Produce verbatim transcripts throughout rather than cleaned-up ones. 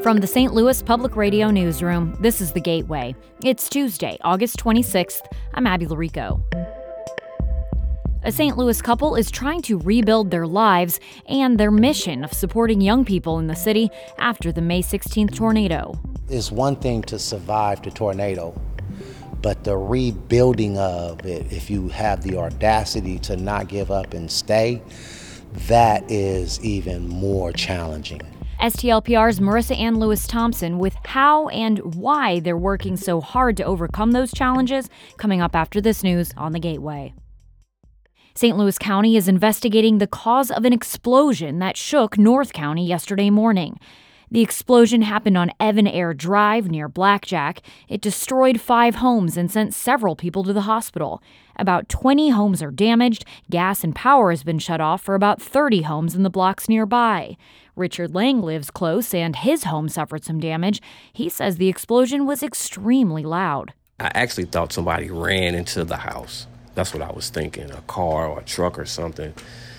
From the Saint Louis Public Radio Newsroom, this is The Gateway. It's Tuesday, August twenty-sixth. I'm Abby Larico. A Saint Louis couple is trying to rebuild their lives and their mission of supporting young people in the city after the May sixteenth tornado. It's one thing to survive the tornado, but the rebuilding of it, if you have the audacity to not give up and stay, that is even more challenging. S T L P R's Marissa Ann Lewis Thompson with how and why they're working so hard to overcome those challenges, coming up after this news on The Gateway. Saint Louis County is investigating the cause of an explosion that shook North County yesterday morning. The explosion happened on Evan Air Drive near Blackjack. It destroyed five homes and sent several people to the hospital. About twenty homes are damaged. Gas and power has been shut off for about thirty homes in the blocks nearby. Richard Lang lives close and his home suffered some damage. He says the explosion was extremely loud. I actually thought somebody ran into the house. That's what I was thinking, a car or a truck or something.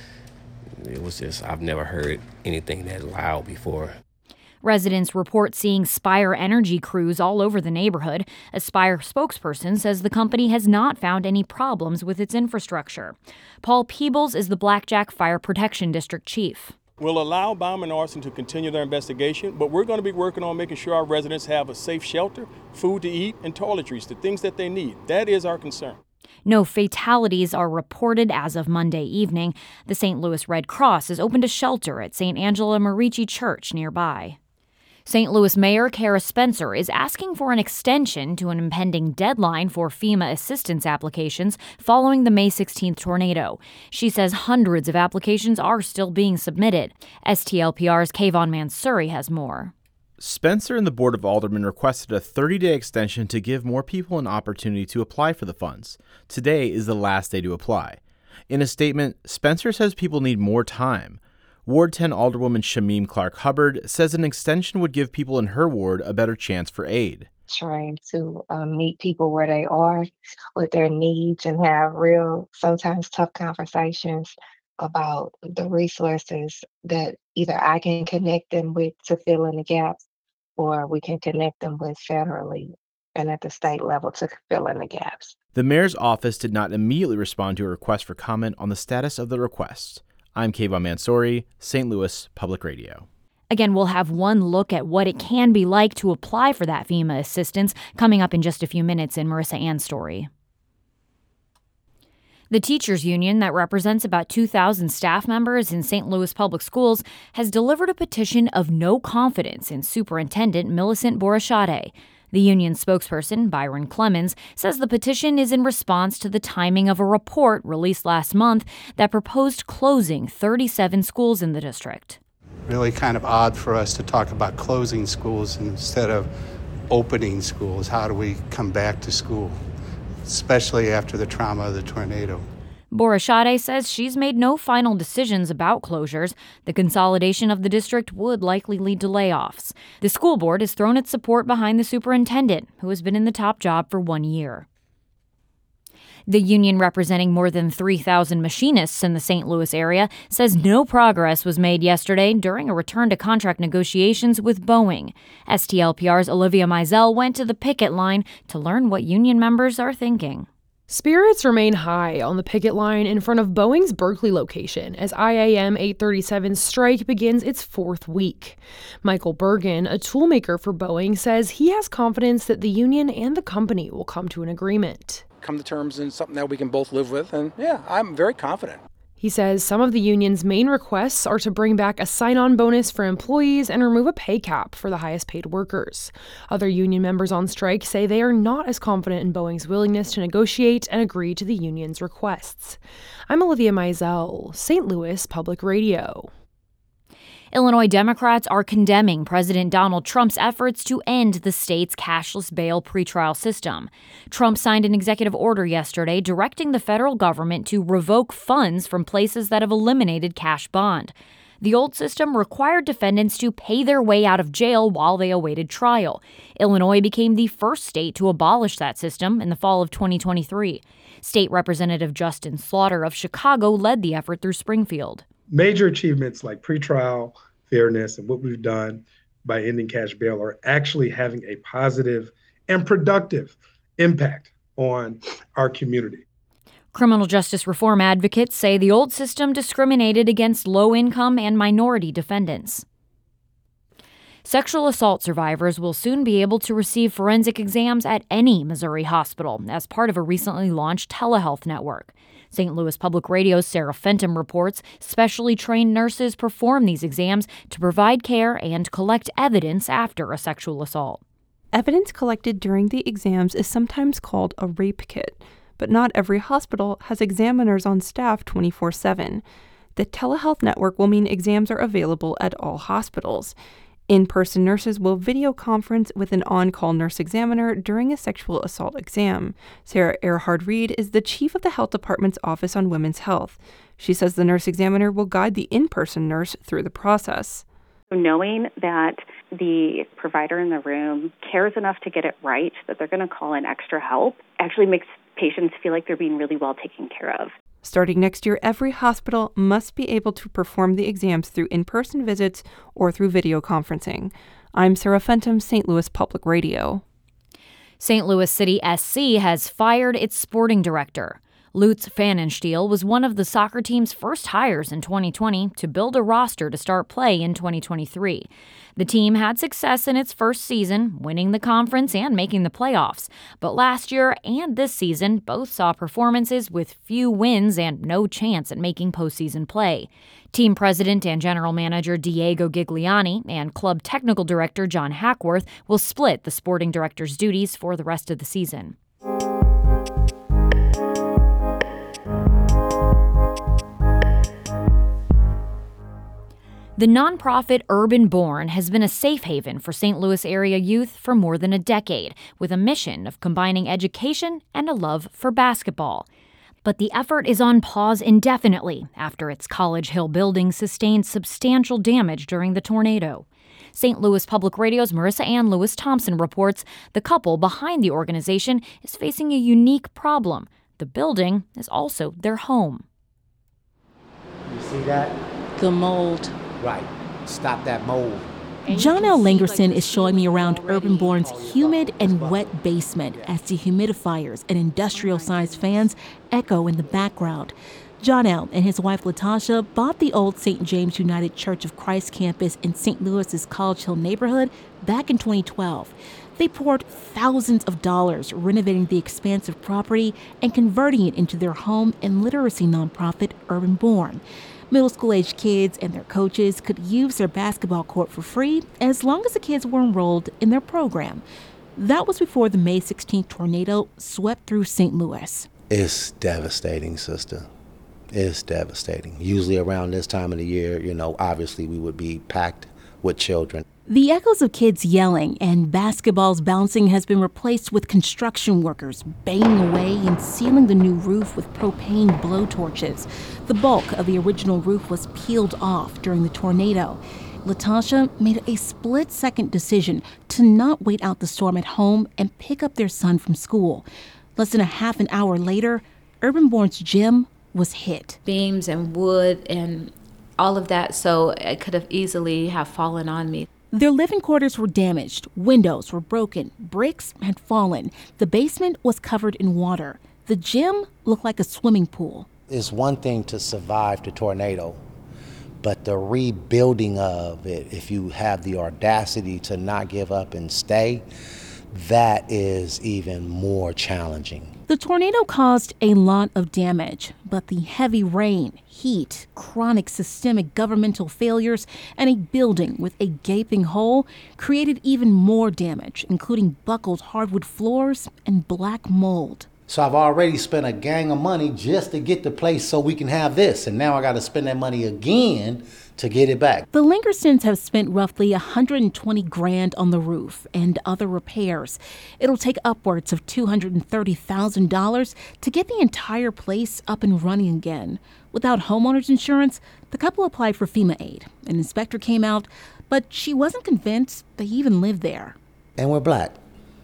It was just, I've never heard anything that loud before. Residents report seeing Spire Energy crews all over the neighborhood. A Spire spokesperson says the company has not found any problems with its infrastructure. Paul Peebles is the Blackjack Fire Protection District chief. We'll allow Baumann Arson to continue their investigation, but we're going to be working on making sure our residents have a safe shelter, food to eat, and toiletries, the things that they need. That is our concern. No fatalities are reported as of Monday evening. The Saint Louis Red Cross has opened a shelter at Saint Angela Merici Church nearby. Saint Louis Mayor Kara Spencer is asking for an extension to an impending deadline for FEMA assistance applications following the May sixteenth tornado. She says hundreds of applications are still being submitted. S T L P R's Kayvon Mansouri has more. Spencer and the Board of Aldermen requested a thirty-day extension to give more people an opportunity to apply for the funds. Today is the last day to apply. In a statement, Spencer says people need more time. Ward ten Alderwoman Shamim Clark Hubbard says an extension would give people in her ward a better chance for aid. Trying to um, meet people where they are with their needs and have real, sometimes tough conversations about the resources that either I can connect them with to fill in the gaps, or we can connect them with federally and at the state level to fill in the gaps. The mayor's office did not immediately respond to a request for comment on the status of the request. I'm Kayvon Mansouri, Saint Louis Public Radio. Again, we'll have one look at what it can be like to apply for that FEMA assistance coming up in just a few minutes in Marissa Ann's story. The teachers union that represents about two thousand staff members in Saint Louis Public Schools has delivered a petition of no confidence in Superintendent Millicent Borachade. The union spokesperson, Byron Clemens, says the petition is in response to the timing of a report released last month that proposed closing thirty-seven schools in the district. Really kind of odd for us to talk about closing schools instead of opening schools. How do we come back to school, especially after the trauma of the tornado? Borachade says she's made no final decisions about closures. The consolidation of the district would likely lead to layoffs. The school board has thrown its support behind the superintendent, who has been in the top job for one year. The union representing more than three thousand machinists in the Saint Louis area says no progress was made yesterday during a return to contract negotiations with Boeing. S T L P R's Olivia Mizell went to the picket line to learn what union members are thinking. Spirits remain high on the picket line in front of Boeing's Berkeley location as I A M eight thirty-seven's strike begins its fourth week. Michael Bergen, a toolmaker for Boeing, says he has confidence that the union and the company will come to an agreement. Come to terms in something that we can both live with, and yeah, I'm very confident. He says some of the union's main requests are to bring back a sign-on bonus for employees and remove a pay cap for the highest-paid workers. Other union members on strike say they are not as confident in Boeing's willingness to negotiate and agree to the union's requests. I'm Olivia Mizell, Saint Louis Public Radio. Illinois Democrats are condemning President Donald Trump's efforts to end the state's cashless bail pretrial system. Trump signed an executive order yesterday directing the federal government to revoke funds from places that have eliminated cash bond. The old system required defendants to pay their way out of jail while they awaited trial. Illinois became the first state to abolish that system in the fall of twenty twenty-three. State Representative Justin Slaughter of Chicago led the effort through Springfield. Major achievements like pretrial fairness and what we've done by ending cash bail are actually having a positive and productive impact on our community. Criminal justice reform advocates say the old system discriminated against low-income and minority defendants. Sexual assault survivors will soon be able to receive forensic exams at any Missouri hospital as part of a recently launched telehealth network. Saint Louis Public Radio's Sarah Fenton reports specially trained nurses perform these exams to provide care and collect evidence after a sexual assault. Evidence collected during the exams is sometimes called a rape kit, but not every hospital has examiners on staff twenty-four seven. The telehealth network will mean exams are available at all hospitals. In-person nurses will video conference with an on-call nurse examiner during a sexual assault exam. Sarah Earhard-Reed is the chief of the health department's Office on Women's Health. She says the nurse examiner will guide the in-person nurse through the process. Knowing that the provider in the room cares enough to get it right, that they're going to call in extra help, actually makes patients feel like they're being really well taken care of. Starting next year, every hospital must be able to perform the exams through in-person visits or through video conferencing. I'm Sarah Fenton, Saint Louis Public Radio. Saint Louis City S C has fired its sporting director. Lutz Pfannenstiel was one of the soccer team's first hires in twenty twenty to build a roster to start play in twenty twenty-three. The team had success in its first season, winning the conference and making the playoffs. But last year and this season both saw performances with few wins and no chance at making postseason play. Team president and general manager Diego Gigliani and club technical director John Hackworth will split the sporting director's duties for the rest of the season. The nonprofit Urban Born has been a safe haven for Saint Louis area youth for more than a decade, with a mission of combining education and a love for basketball. But the effort is on pause indefinitely after its College Hill building sustained substantial damage during the tornado. Saint Louis Public Radio's Marissa Ann Lewis Thompson reports the couple behind the organization is facing a unique problem. The building is also their home. You see that? The mold. Right. Stop that mold. John L. Langerson is showing me around Urban Born's humid and wet basement as dehumidifiers and industrial-sized fans echo in the background. John L. and his wife Latasha bought the old Saint James United Church of Christ campus in Saint Louis's College Hill neighborhood back in twenty twelve. They poured thousands of dollars renovating the expansive property and converting it into their home and literacy nonprofit Urban Born. Middle school-aged kids and their coaches could use their basketball court for free as long as the kids were enrolled in their program. That was before the May sixteenth tornado swept through Saint Louis. It's devastating, sister. It's devastating. Usually around this time of the year, you know, obviously we would be packed with children. The echoes of kids yelling and basketballs bouncing has been replaced with construction workers banging away and sealing the new roof with propane blowtorches. The bulk of the original roof was peeled off during the tornado. Latasha made a split-second decision to not wait out the storm at home and pick up their son from school. Less than a half an hour later, Urban Born's gym was hit. Beams and wood and all of that, so it could have easily have fallen on me. Their living quarters were damaged, windows were broken, bricks had fallen. The basement was covered in water. The gym looked like a swimming pool. It's one thing to survive the tornado, but the rebuilding of it, if you have the audacity to not give up and stay, that is even more challenging. The tornado caused a lot of damage, but the heavy rain, heat, chronic systemic governmental failures, and a building with a gaping hole created even more damage, including buckled hardwood floors and black mold. So I've already spent a gang of money just to get the place so we can have this, and now I got to spend that money again to get it back. The Langersons have spent roughly one hundred twenty grand on the roof and other repairs. It'll take upwards of two hundred thirty thousand dollars to get the entire place up and running again. Without homeowners insurance, the couple applied for FEMA aid. An inspector came out, but she wasn't convinced they even lived there. And we're black.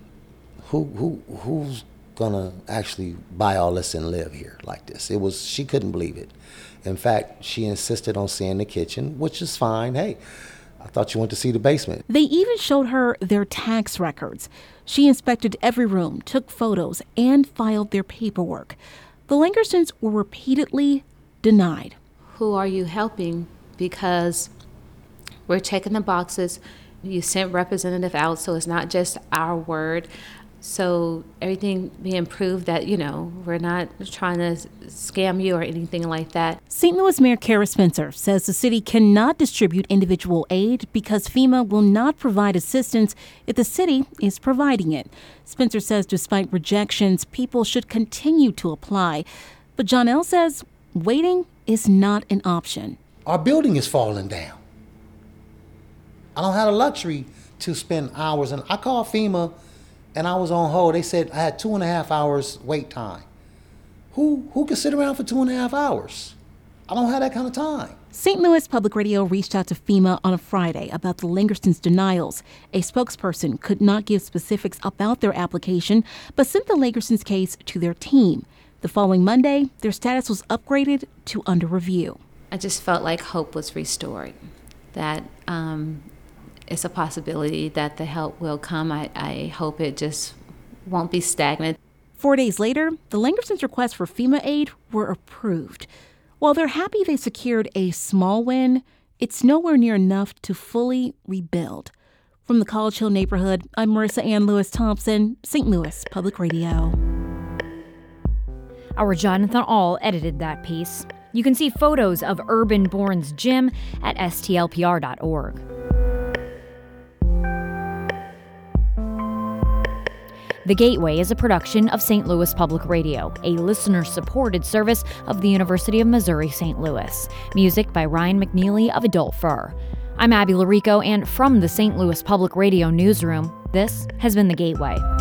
Who who who's gonna actually buy all this and live here like this? It was, she couldn't believe it. In fact, she insisted on seeing the kitchen, which is fine. Hey, I thought you went to see the basement. They even showed her their tax records. She inspected every room, took photos, and filed their paperwork. The Langersons were repeatedly denied. Who are you helping? Because we're checking the boxes. You sent representative out, so it's not just our word. So everything being proved that, you know, we're not trying to scam you or anything like that. Saint Louis Mayor Kara Spencer says the city cannot distribute individual aid because FEMA will not provide assistance if the city is providing it. Spencer says despite rejections, people should continue to apply. But Jonelle says waiting is not an option. Our building is falling down. I don't have the luxury to spend hours, and I called FEMA and I was on hold. They said I had two and a half hours wait time. Who who can sit around for two and a half hours? I don't have that kind of time. Saint Louis Public Radio reached out to FEMA on a Friday about the Langersons' denials. A spokesperson could not give specifics about their application, but sent the Langersons' case to their team. The following Monday, their status was upgraded to under review. I just felt like hope was restored, that um, it's a possibility that the help will come. I, I hope it just won't be stagnant. Four days later, the Langersons' requests for FEMA aid were approved. While they're happy they secured a small win, it's nowhere near enough to fully rebuild. From the College Hill neighborhood, I'm Marissa Ann Lewis Thompson, Saint Louis Public Radio. Our Jonathan Ahl edited that piece. You can see photos of Urban Bourne's gym at S T L P R dot org. The Gateway is a production of Saint Louis Public Radio, a listener-supported service of the University of Missouri Saint Louis. Music by Ryan McNeely of Adult Fur. I'm Abby Larico, and from the Saint Louis Public Radio newsroom, this has been The Gateway.